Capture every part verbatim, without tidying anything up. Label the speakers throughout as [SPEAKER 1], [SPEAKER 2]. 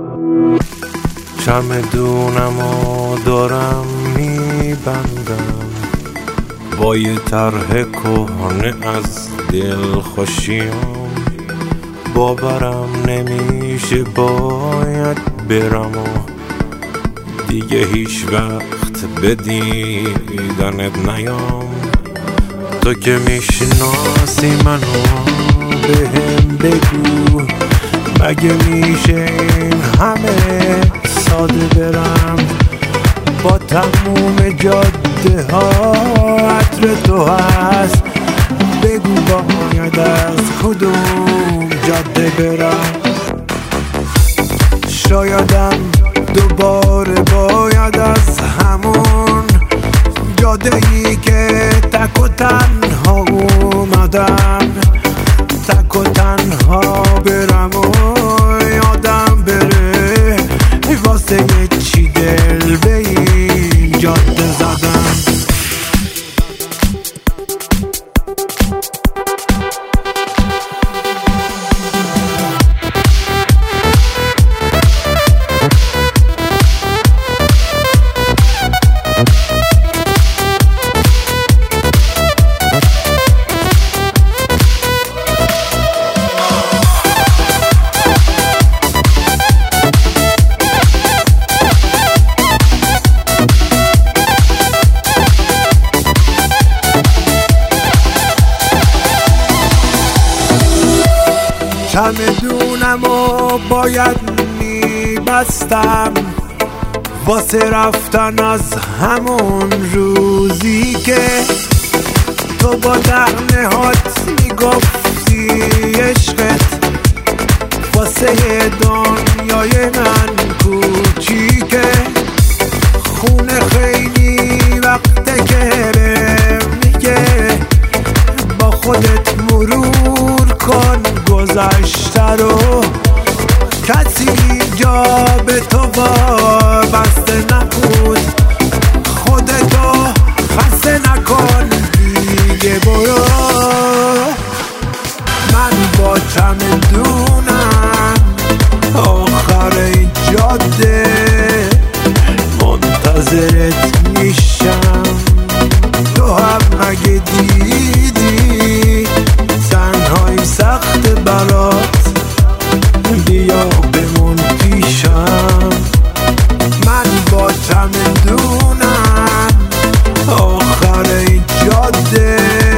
[SPEAKER 1] چمدونم و دارم میبندم با یه طرح کهنه از دل خوشیام. باورم نمیشه باید برم و دیگه هیچ وقت به دیدنت نیام. تو که میشناسی منو بهم بگو مگه میشه این همه ساده برم با تموم جاده ها عطر تو هست. بگو باید از کدوم جاده برم. شایدم دوباره باید از همون جاده ای که تک و تنها اومدم تک و تنها برم و یادم بره واسه یه چی دل به این جاده زدم. چمدونم و باید میبستم واسه رفتن از همون روزی که تو با دهنه هات میگفتی عشقت واسه دنیای من کوچیکه. خونه خیلی وقته که میگه با خودت مرور کن گذشته رو. کسی جا به تو وابسته نبود خودتو خسته نکن دیگه برو. من با چمدونم آخر این جاده منتظرت میشم. تو هم مگه دیدی تنهایی سخت برات بیا بمون پیشم. من با چمدونم آخر این جاده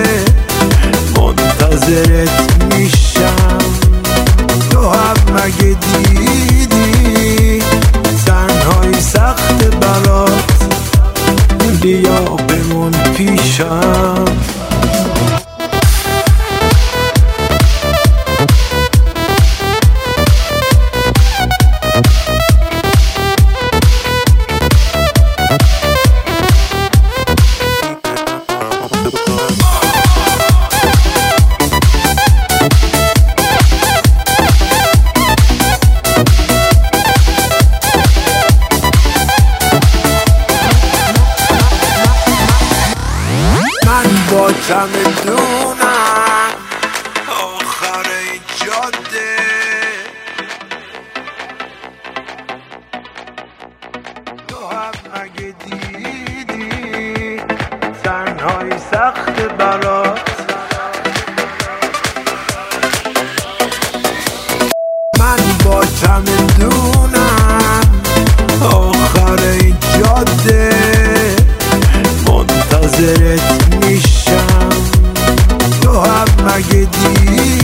[SPEAKER 1] منتظرت میشم. تو هم مگه دیدی تنهایی سخت برات بیا بمون پیشم. با چمدونم آخر این جاده تو هم مگه دیدی تنهایی سخت برات من با چمدونم آخر این جاده منتظرت میشم. تو هم مگه دیدی